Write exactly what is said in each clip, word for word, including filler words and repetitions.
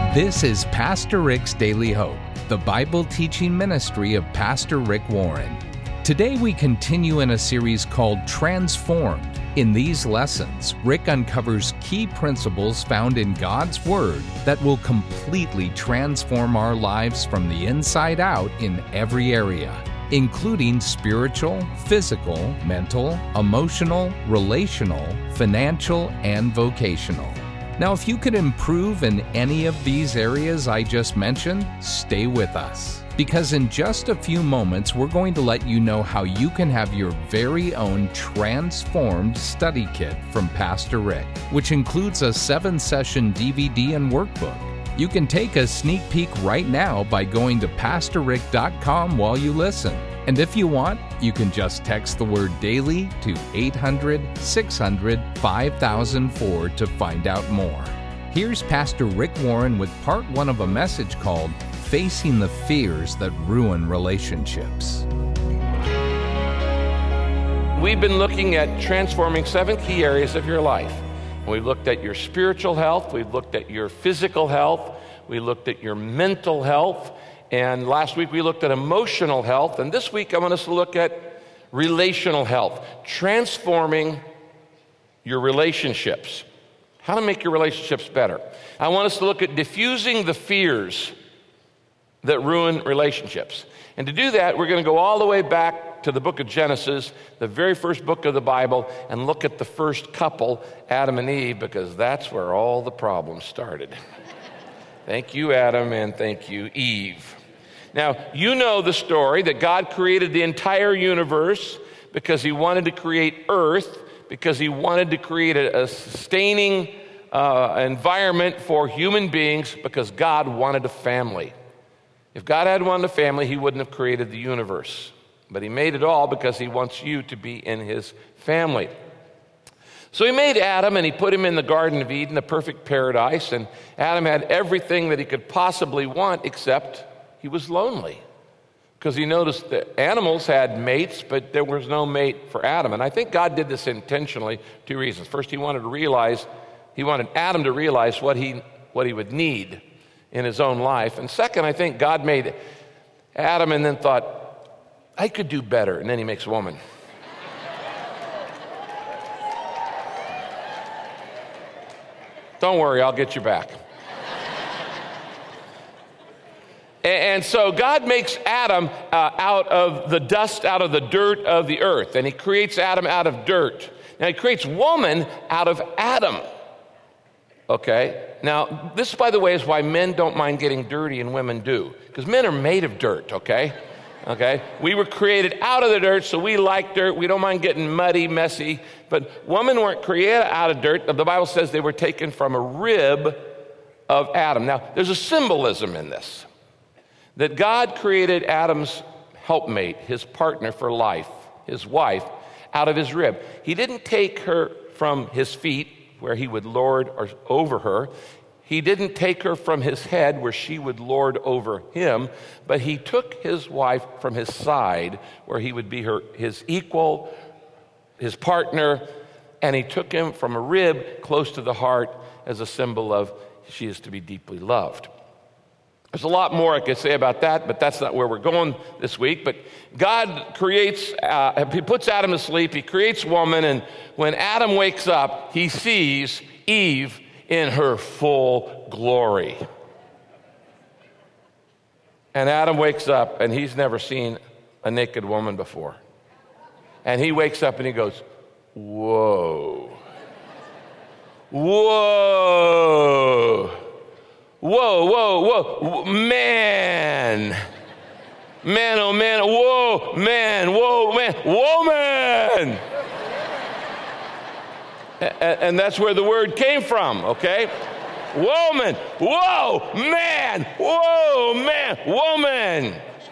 This is Pastor Rick's Daily Hope, the Bible teaching ministry of Pastor Rick Warren. Today we continue in a series called Transformed. In these lessons, Rick uncovers key principles found in God's Word that will completely transform our lives from the inside out in every area, including spiritual, physical, mental, emotional, relational, financial, and vocational. Now, if you could improve in any of these areas I just mentioned, stay with us. Because in just a few moments, we're going to let you know how you can have your very own transformed study kit from Pastor Rick, which includes a seven-session D V D and workbook. You can take a sneak peek right now by going to pastor rick dot com while you listen. And if you want, you can just text the word DAILY to eight hundred, six hundred, five thousand four to find out more. Here's Pastor Rick Warren with part one of a message called Facing the Fears That Ruin Relationships. We've been looking at transforming seven key areas of your life. We've looked at your spiritual health, we've looked at your physical health, we looked at your mental health, and last week we looked at emotional health, and this week I want us to look at relational health, transforming your relationships, how to make your relationships better. I want us to look at diffusing the fears that ruin relationships. And to do that, we're going to go all the way back to the book of Genesis, the very first book of the Bible, and look at the first couple, Adam and Eve, because that's where all the problems started. Thank you, Adam, and thank you, Eve. Now, you know the story that God created the entire universe because he wanted to create Earth, because he wanted to create a, a sustaining uh, environment for human beings, because God wanted a family. If God had wanted a family, he wouldn't have created the universe. But he made it all because he wants you to be in his family. So he made Adam and he put him in the Garden of Eden, a perfect paradise, and Adam had everything that he could possibly want, except he was lonely. Because he noticed that animals had mates, but there was no mate for Adam. And I think God did this intentionally, two reasons. First, he wanted to realize, he wanted Adam to realize what he what he would need in his own life. And second, I think God made Adam and then thought, I could do better. And then he makes woman. Don't worry, I'll get you back. And so God makes Adam uh, out of the dust, out of the dirt of the earth. And he creates Adam out of dirt. Now he creates woman out of Adam. Okay? Now, this, by the way, is why men don't mind getting dirty and women do. Because men are made of dirt, okay? Okay? We were created out of the dirt, so we like dirt. We don't mind getting muddy, messy. But women weren't created out of dirt. The Bible says they were taken from a rib of Adam. Now, there's a symbolism in this. That God created Adam's helpmate, his partner for life, his wife, out of his rib. He didn't take her from his feet, where he would lord or over her. He didn't take her from his head, where she would lord over him, but he took his wife from his side, where he would be her his equal, his partner, and he took him from a rib close to the heart as a symbol of she is to be deeply loved. There's a lot more I could say about that, but that's not where we're going this week. But God creates, uh, he puts Adam to sleep, he creates woman, and when Adam wakes up, he sees Eve in her full glory. And Adam wakes up, and he's never seen a naked woman before. And he wakes up and he goes, whoa. Whoa. Whoa, whoa, whoa, man. Man, oh man, whoa, man, whoa, man, woman. And, and that's where the word came from, okay? Woman, whoa, man, whoa, man, woman.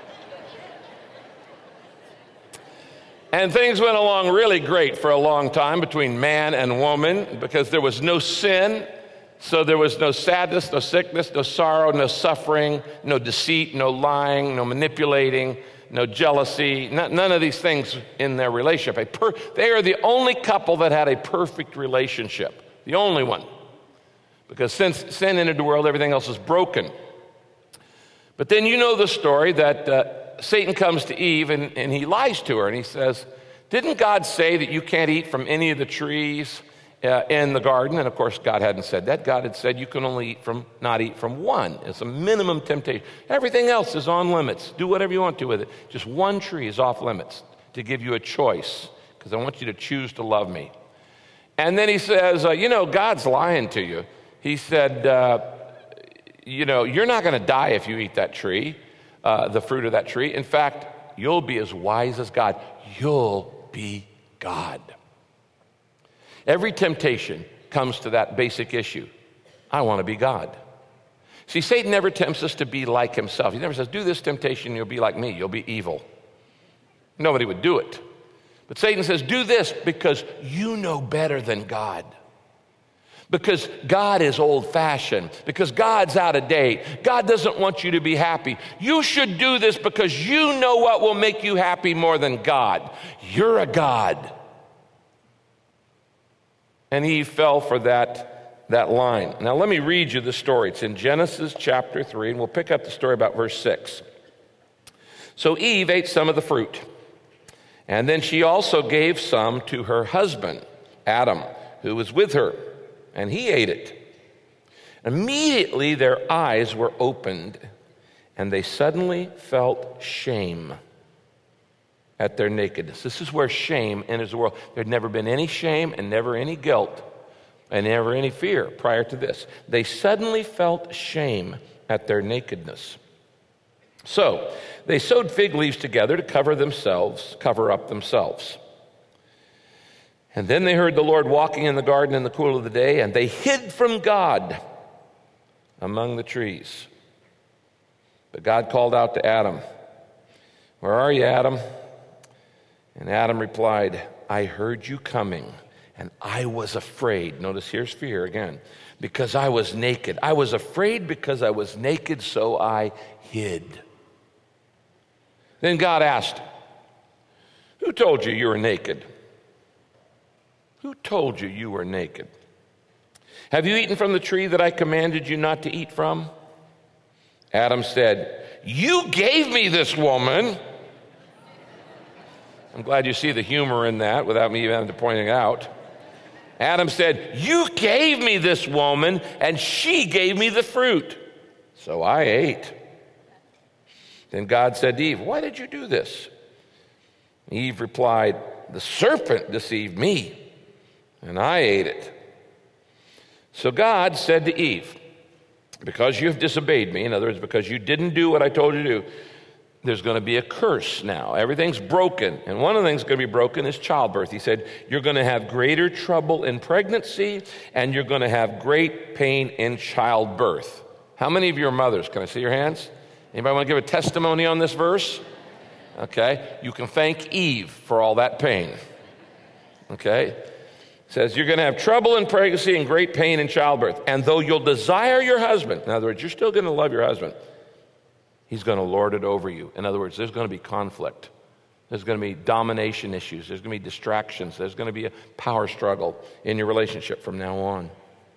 And things went along really great for a long time between man and woman because there was no sin. So there was no sadness, no sickness, no sorrow, no suffering, no deceit, no lying, no manipulating, no jealousy, not, none of these things in their relationship. A per, they are the only couple that had a perfect relationship, the only one. Because since sin entered the world, everything else is broken. But then you know the story that uh, Satan comes to Eve and, and he lies to her and he says, didn't God say that you can't eat from any of the trees uh, in the garden? And of course, God hadn't said that. God had said you can only eat from, not eat from one. It's a minimum temptation. Everything else is on limits. Do whatever you want to with it. Just one tree is off limits to give you a choice because I want you to choose to love me. And then he says, uh, you know, God's lying to you. He said, uh, you know, you're not going to die if you eat that tree, uh, the fruit of that tree. In fact, you'll be as wise as God. You'll be God. Every temptation comes to that basic issue. I want to be God. See, Satan never tempts us to be like himself. He never says, do this temptation, you'll be like me, you'll be evil. Nobody would do it. But Satan says, do this because you know better than God. Because God is old-fashioned, because God's out of date. God doesn't want you to be happy. You should do this because you know what will make you happy more than God. You're a God. And Eve fell for that, that line. Now let me read you the story. It's in Genesis chapter three, and we'll pick up the story about verse six. So Eve ate some of the fruit, and then she also gave some to her husband, Adam, who was with her. And he ate it. Immediately their eyes were opened, and they suddenly felt shame at their nakedness. This is where shame enters the world. There'd never been any shame and never any guilt and never any fear prior to this. They suddenly felt shame at their nakedness. So they sewed fig leaves together to cover themselves, cover up themselves. And then they heard the Lord walking in the garden in the cool of the day, and they hid from God among the trees. But God called out to Adam, "Where are you, Adam?" And Adam replied, "I heard you coming, and I was afraid." Notice here's fear again. "Because I was naked. I was afraid because I was naked, so I hid." Then God asked, "Who told you you were naked? Who told you you were naked? Have you eaten from the tree that I commanded you not to eat from?" Adam said, "You gave me this woman." I'm glad you see the humor in that without me even having to point it out. Adam said, "You gave me this woman, and she gave me the fruit, so I ate." Then God said to Eve, "Why did you do this?" Eve replied, "The serpent deceived me, and I ate it." So God said to Eve, "Because you have disobeyed me," in other words, because you didn't do what I told you to do, there's going to be a curse now. Everything's broken. And one of the things going to be broken is childbirth. He said, you're going to have greater trouble in pregnancy, and you're going to have great pain in childbirth. How many of you are mothers? Can I see your hands? Anybody want to give a testimony on this verse? Okay. You can thank Eve for all that pain. Okay. It says you're going to have trouble in pregnancy and great pain in childbirth. And though you'll desire your husband, in other words, you're still going to love your husband, he's going to lord it over you. In other words, there's going to be conflict. There's going to be domination issues. There's going to be distractions. There's going to be a power struggle in your relationship from now on.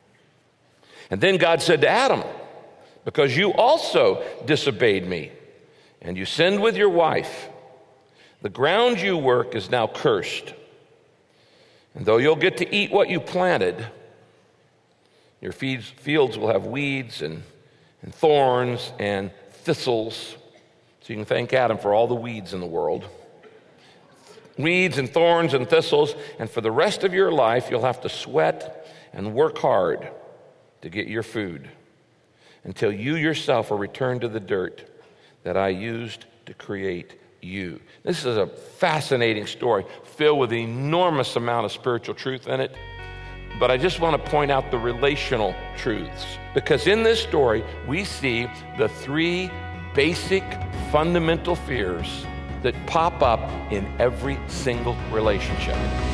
And then God said to Adam, "Because you also disobeyed me, and you sinned with your wife, the ground you work is now cursed. And though you'll get to eat what you planted, your fields will have weeds and, and thorns and thistles." So you can thank Adam for all the weeds in the world. Weeds and thorns and thistles, and for the rest of your life, you'll have to sweat and work hard to get your food until you yourself are returned to the dirt that I used to create you. This is a fascinating story filled with an enormous amount of spiritual truth in it. But I just want to point out the relational truths, because in this story, we see the three basic fundamental fears that pop up in every single relationship.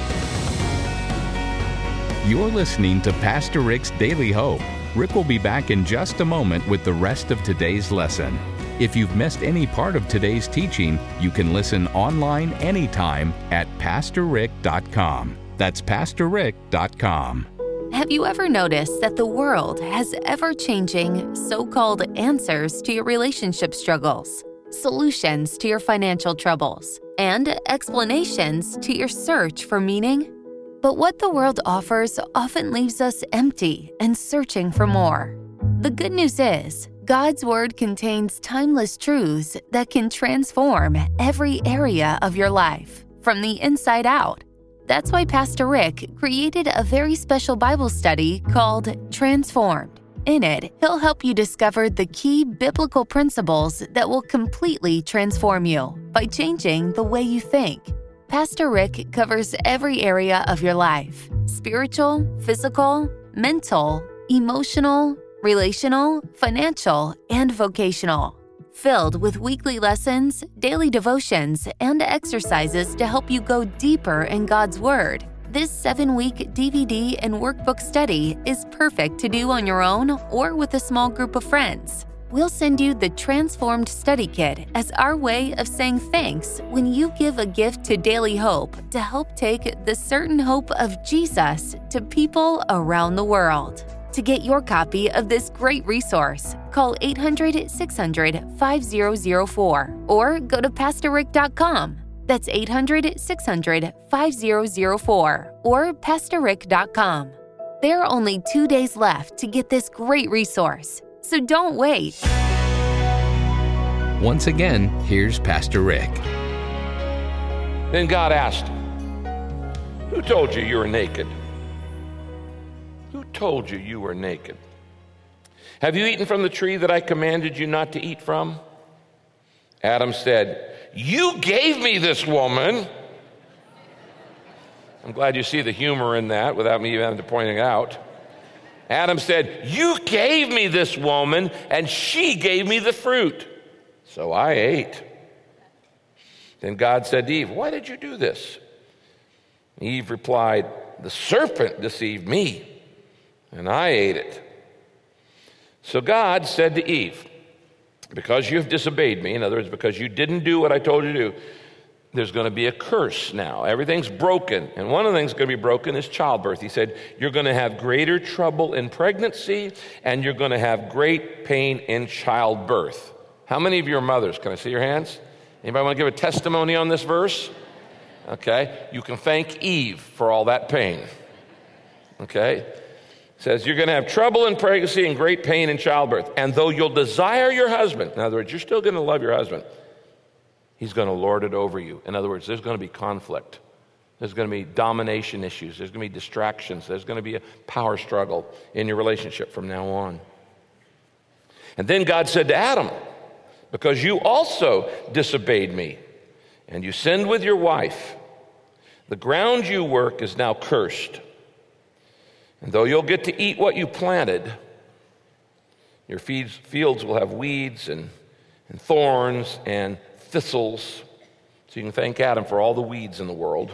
You're listening to Pastor Rick's Daily Hope. Rick will be back in just a moment with the rest of today's lesson. If you've missed any part of today's teaching, you can listen online anytime at pastor rick dot com. That's pastor rick dot com. Have you ever noticed that the world has ever-changing so-called answers to your relationship struggles, solutions to your financial troubles, and explanations to your search for meaning? But what the world offers often leaves us empty and searching for more. The good news is, God's Word contains timeless truths that can transform every area of your life, from the inside out. That's why Pastor Rick created a very special Bible study called Transformed. In it, he'll help you discover the key biblical principles that will completely transform you by changing the way you think. Pastor Rick covers every area of your life: spiritual, physical, mental, emotional, relational, financial, and vocational. Filled with weekly lessons, daily devotions, and exercises to help you go deeper in God's Word. This seven-week D V D and workbook study is perfect to do on your own or with a small group of friends. We'll send you the Transformed Study Kit as our way of saying thanks when you give a gift to Daily Hope to help take the certain hope of Jesus to people around the world. To get your copy of this great resource, call eight hundred, six hundred, five thousand four or go to pastor rick dot com. That's eight hundred, six hundred, five thousand four or pastor rick dot com. There are only two days left to get this great resource, so don't wait. Once again, here's Pastor Rick. Then God asked, "Who told you you were naked? Who told you you were naked? Have you eaten from the tree that I commanded you not to eat from?" Adam said, "You gave me this woman." I'm glad you see the humor in that without me even having to point it out. Adam said, "You gave me this woman, and she gave me the fruit. So I ate." Then God said to Eve, "Why did you do this?" Eve replied, "The serpent deceived me, and I ate it." So God said to Eve, "Because you have disobeyed me," in other words, because you didn't do what I told you to do, there's going to be a curse now. Everything's broken. And one of the things going to be broken is childbirth. He said, you're going to have greater trouble in pregnancy, and you're going to have great pain in childbirth. How many of you are mothers? Can I see your hands? Anybody want to give a testimony on this verse? Okay. You can thank Eve for all that pain. Okay. It says you're going to have trouble in pregnancy and great pain in childbirth. And though you'll desire your husband, in other words, you're still going to love your husband, he's going to lord it over you. In other words, there's going to be conflict. There's going to be domination issues. There's going to be distractions. There's going to be a power struggle in your relationship from now on. And then God said to Adam, because you also disobeyed me and you sinned with your wife, the ground you work is now cursed. And though you'll get to eat what you planted, your fields will have weeds and, and thorns and thistles. So you can thank Adam for all the weeds in the world.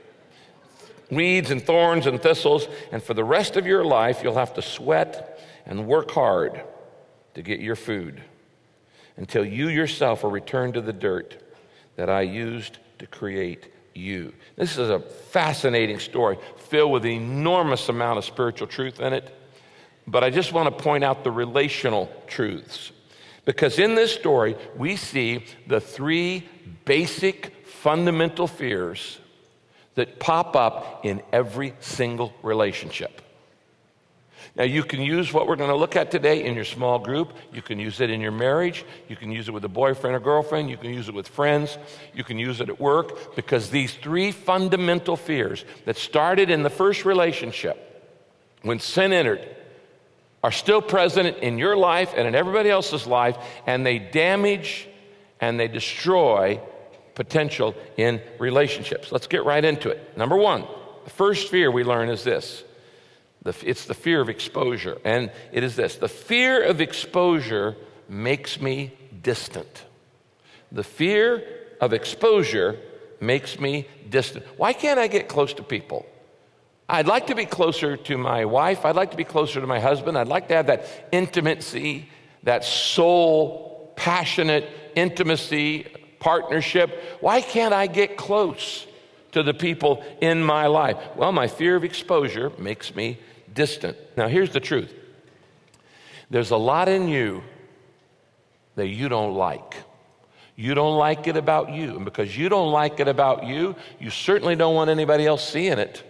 Weeds and thorns and thistles. And for the rest of your life, you'll have to sweat and work hard to get your food until you yourself are returned to the dirt that I used to create you. This is a fascinating story filled with an enormous amount of spiritual truth in it. But I just want to point out the relational truths. Because in this story, we see the three basic fundamental fears that pop up in every single relationship. Now, you can use what we're going to look at today in your small group. You can use it in your marriage. You can use it with a boyfriend or girlfriend. You can use it with friends. You can use it at work, because these three fundamental fears that started in the first relationship, when sin entered, are still present in your life and in everybody else's life, and they damage and they destroy potential in relationships. Let's get right into it. Number one, the first fear we learn is this. The, it's the fear of exposure. And it is this. The fear of exposure makes me distant. The fear of exposure makes me distant. Why can't I get close to people? I'd like to be closer to my wife. I'd like to be closer to my husband. I'd like to have that intimacy, that soul, passionate intimacy, partnership. Why can't I get close to the people in my life? Well, my fear of exposure makes me distant. Now, here's the truth. There's a lot in you that you don't like. You don't like it about you. And because you don't like it about you, you certainly don't want anybody else seeing it.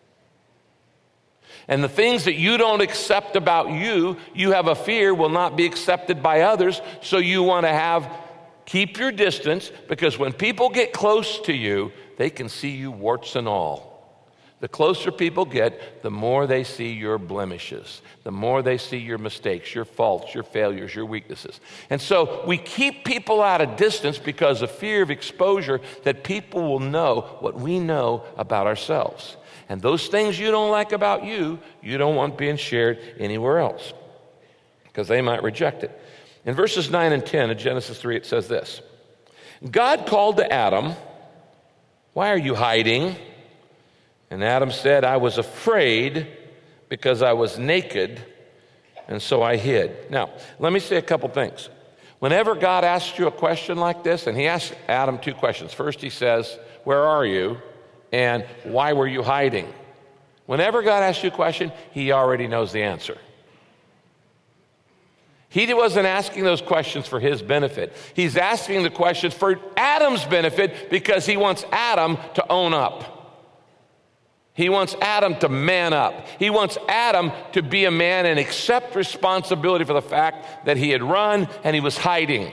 And the things that you don't accept about you, you have a fear will not be accepted by others, so you want to have, keep your distance, because when people get close to you, they can see you warts and all. The closer people get, the more they see your blemishes, the more they see your mistakes, your faults, your failures, your weaknesses. And so we keep people at a distance because of fear of exposure, that people will know what we know about ourselves. And those things you don't like about you, you don't want being shared anywhere else, because they might reject it. In verses nine and ten of Genesis three, it says this: God called to Adam, "Why are you hiding?" And Adam said, "I was afraid because I was naked, and so I hid." Now, let me say a couple things. Whenever God asks you a question like this, and he asked Adam two questions. First, he says, "Where are you?" And "Why were you hiding?" Whenever God asks you a question, he already knows the answer. He wasn't asking those questions for his benefit. He's asking the questions for Adam's benefit, because he wants Adam to own up. He wants Adam to man up. He wants Adam to be a man and accept responsibility for the fact that he had run and he was hiding.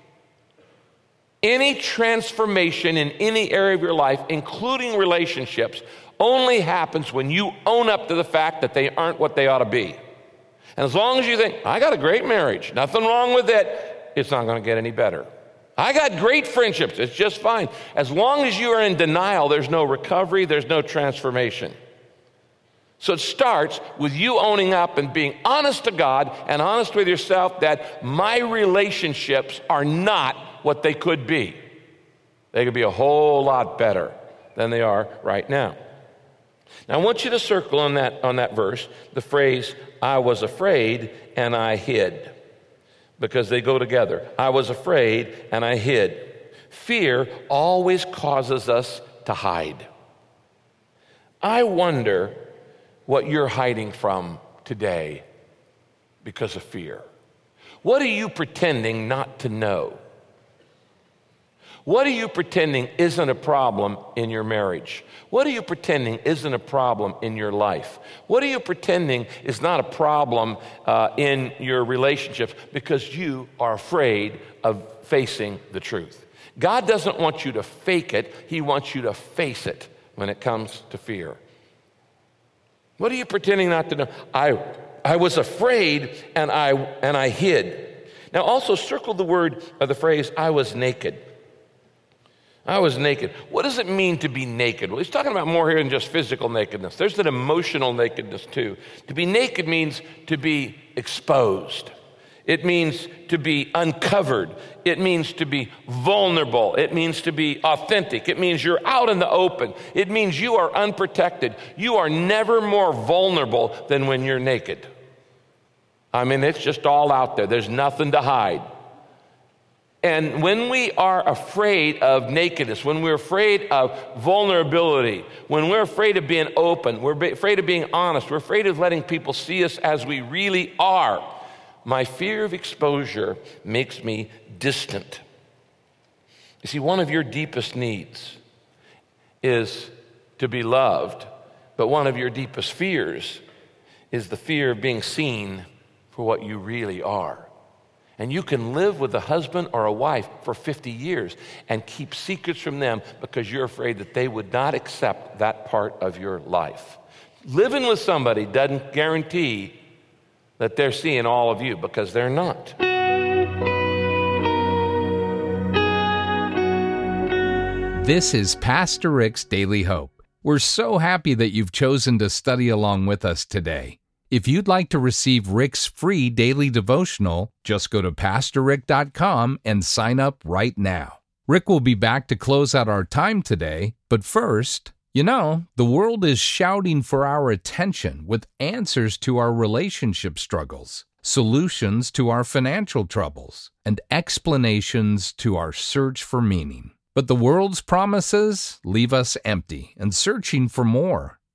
Any transformation in any area of your life, including relationships, only happens when you own up to the fact that they aren't what they ought to be. And as long as you think, I got a great marriage, nothing wrong with it, it's not going to get any better. I got great friendships, it's just fine. As long as you are in denial, there's no recovery, there's no transformation. So it starts with you owning up and being honest to God and honest with yourself that my relationships are not what they could be. They could be a whole lot better than they are right now. Now I want you to circle on that, on that verse the phrase, "I was afraid and I hid," because they go together. I was afraid and I hid. Fear always causes us to hide. I wonder what you're hiding from today because of fear. What are you pretending not to know? What are you pretending isn't a problem in your marriage? What are you pretending isn't a problem in your life? What are you pretending is not a problem uh, in your relationships because you are afraid of facing the truth? God doesn't want you to fake it. He wants you to face it when it comes to fear. What are you pretending not to know? I, I was afraid and I, and I hid. Now also circle the word or the phrase, "I was naked." I was naked. What does it mean to be naked? Well, he's talking about more here than just physical nakedness. There's an emotional nakedness too. To be naked means to be exposed. It means to be uncovered. It means to be vulnerable. It means to be authentic. It means you're out in the open. It means you are unprotected. You are never more vulnerable than when you're naked. I mean, it's just all out there. There's nothing to hide. And when we are afraid of nakedness, when we're afraid of vulnerability, when we're afraid of being open, we're afraid of being honest, we're afraid of letting people see us as we really are, my fear of exposure makes me distant. You see, one of your deepest needs is to be loved, but one of your deepest fears is the fear of being seen for what you really are. And you can live with a husband or a wife for fifty years and keep secrets from them because you're afraid that they would not accept that part of your life. Living with somebody doesn't guarantee that they're seeing all of you, because they're not. This is Pastor Rick's Daily Hope. We're so happy that you've chosen to study along with us today. If you'd like to receive Rick's free daily devotional, just go to pastor rick dot com and sign up right now. Rick will be back to close out our time today, but first, you know, the world is shouting for our attention with answers to our relationship struggles, solutions to our financial troubles, and explanations to our search for meaning. But the world's promises leave us empty and searching for more.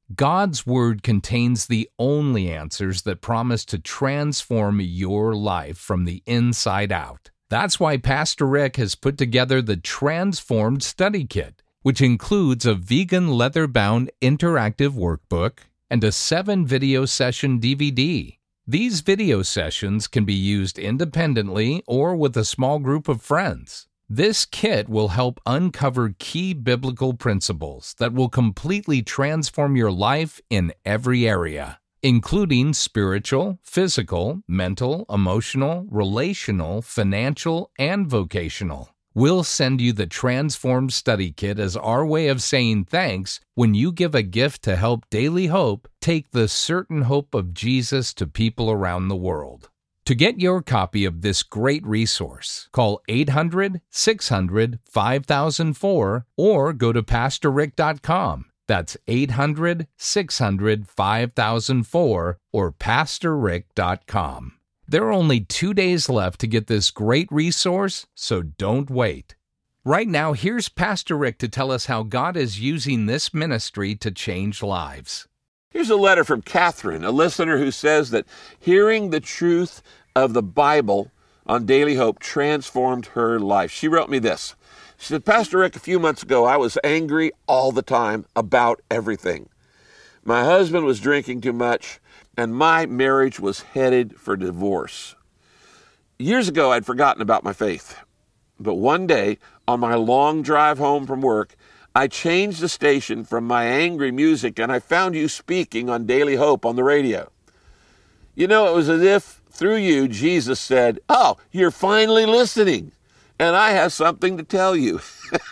God's Word contains the only answers that promise to transform your life from the inside out. That's why Pastor Rick has put together the Transformed Study Kit, which includes a vegan leather-bound interactive workbook and a seven-video session D V D. These video sessions can be used independently or with a small group of friends. This kit will help uncover key biblical principles that will completely transform your life in every area, including spiritual, physical, mental, emotional, relational, financial, and vocational. We'll send you the Transformed Study Kit as our way of saying thanks when you give a gift to help Daily Hope take the certain hope of Jesus to people around the world. To get your copy of this great resource, call eight hundred, six hundred, five thousand four or go to pastor rick dot com. That's eight hundred, six hundred, five thousand four or pastor rick dot com. There are only two days left to get this great resource, so don't wait. Right now, here's Pastor Rick to tell us how God is using this ministry to change lives. Here's a letter from Catherine, a listener who says that hearing the truth of the Bible on Daily Hope transformed her life. She wrote me this. She said, Pastor Rick, a few months ago, I was angry all the time about everything. My husband was drinking too much, and my marriage was headed for divorce. Years ago, I'd forgotten about my faith. But one day, on my long drive home from work, I changed the station from my angry music, and I found you speaking on Daily Hope on the radio. You know, it was as if, through you, Jesus said, oh, you're finally listening, and I have something to tell you.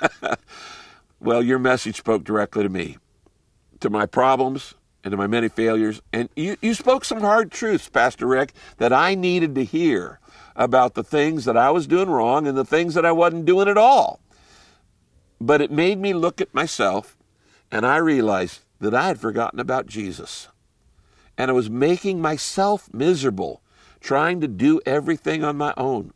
Well, your message spoke directly to me, to my problems, and to my many failures. And you, you spoke some hard truths, Pastor Rick, that I needed to hear about the things that I was doing wrong and the things that I wasn't doing at all. But it made me look at myself, and I realized that I had forgotten about Jesus. And I was making myself miserable, trying to do everything on my own.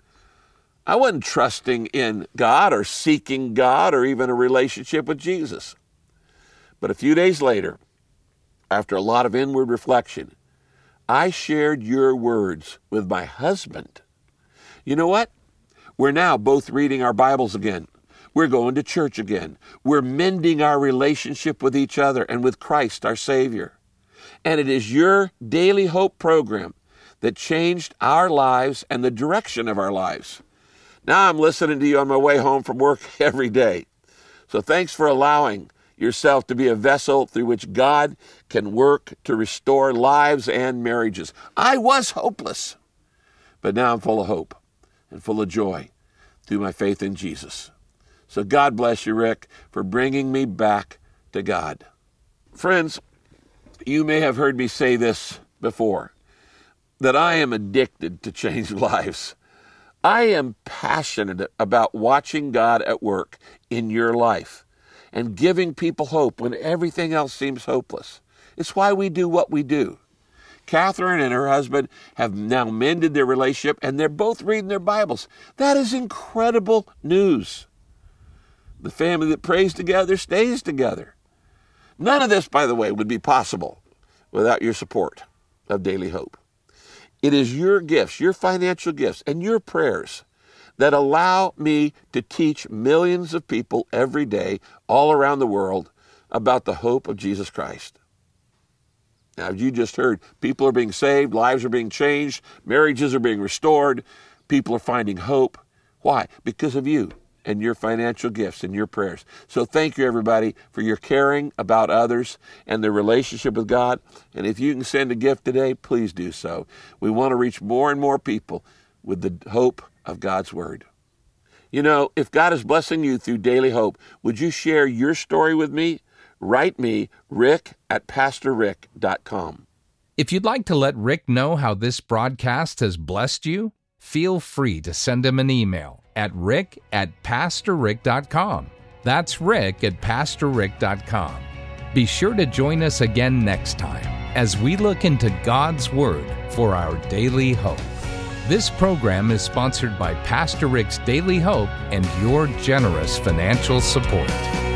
I wasn't trusting in God or seeking God or even a relationship with Jesus. But a few days later, after a lot of inward reflection, I shared your words with my husband. You know what? We're now both reading our Bibles again. We're going to church again. We're mending our relationship with each other and with Christ, our Savior. And it is your Daily Hope program that changed our lives and the direction of our lives. Now I'm listening to you on my way home from work every day. So thanks for allowing yourself to be a vessel through which God can work to restore lives and marriages. I was hopeless, but now I'm full of hope and full of joy through my faith in Jesus. So God bless you, Rick, for bringing me back to God. Friends, you may have heard me say this before, that I am addicted to change lives. I am passionate about watching God at work in your life and giving people hope when everything else seems hopeless. It's why we do what we do. Catherine and her husband have now mended their relationship, and they're both reading their Bibles. That is incredible news. The family that prays together stays together. None of this, by the way, would be possible without your support of Daily Hope. It is your gifts, your financial gifts, and your prayers that allow me to teach millions of people every day all around the world about the hope of Jesus Christ. Now, you just heard, people are being saved, lives are being changed, marriages are being restored, people are finding hope. Why? Because of you and your financial gifts and your prayers. So thank you, everybody, for your caring about others and their relationship with God. And if you can send a gift today, please do so. We want to reach more and more people with the hope of God's Word. You know, if God is blessing you through Daily Hope, would you share your story with me? Write me, Rick at pastor rick dot com. If you'd like to let Rick know how this broadcast has blessed you, feel free to send him an email at rick at pastor rick dot com. That's rick at pastor rick dot com. Be sure to join us again next time as we look into God's Word for our daily hope. This program is sponsored by Pastor Rick's Daily Hope and your generous financial support.